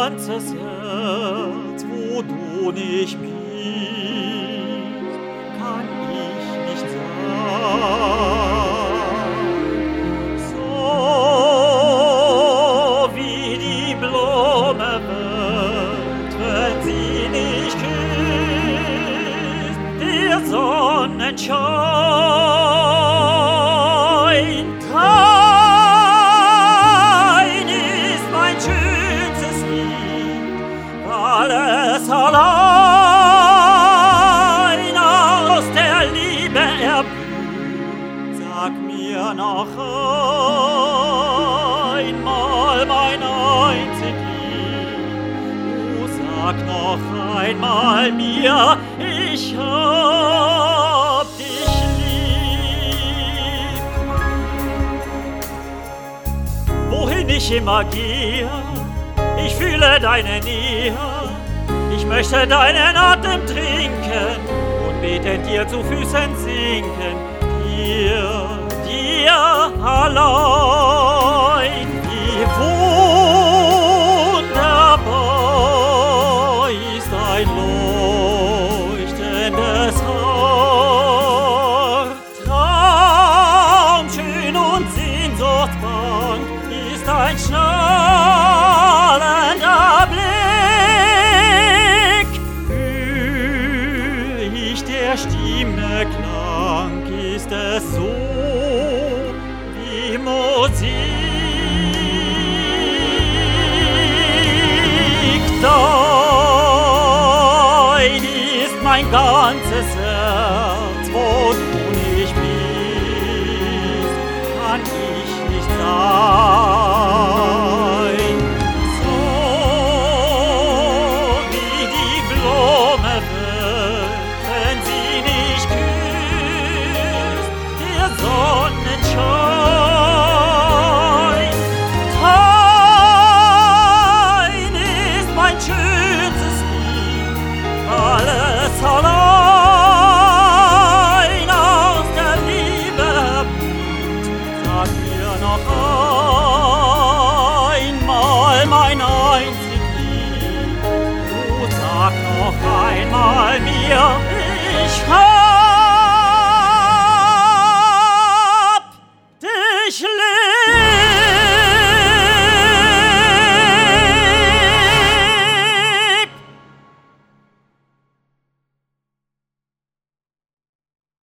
ganzes Herz, wo du nicht bist, kann ich nicht sein. So wie die Blume wird, wenn sie nicht küsst, der Sonnenschein. Dein ist mein schönstes Lied, weil es allein aus der Liebe erblüht. Sag mir noch einmal mein einzig Lied. Oh, sag noch einmal mir, ich hab dich lieb. Wohin ich immer gehe, ich fühle deine Nähe. Ich möchte deinen Atem trinken und betend dir zu Füßen sinken. Dir allein, wie wunderbar ist ein leuchtendes Haar. Traumschön und sehnsuchtsbang ist ein strahlender Blick. Hör ich der Stimme Klang, ist es so wie Musik. Dein ist mein ganzes Herz, wo du nicht bist, kann ich nicht sein. So wie die Blume wird, wenn sie nicht küsst, der Sonnenschein. Dein ist mein schönstes Lied, alles allein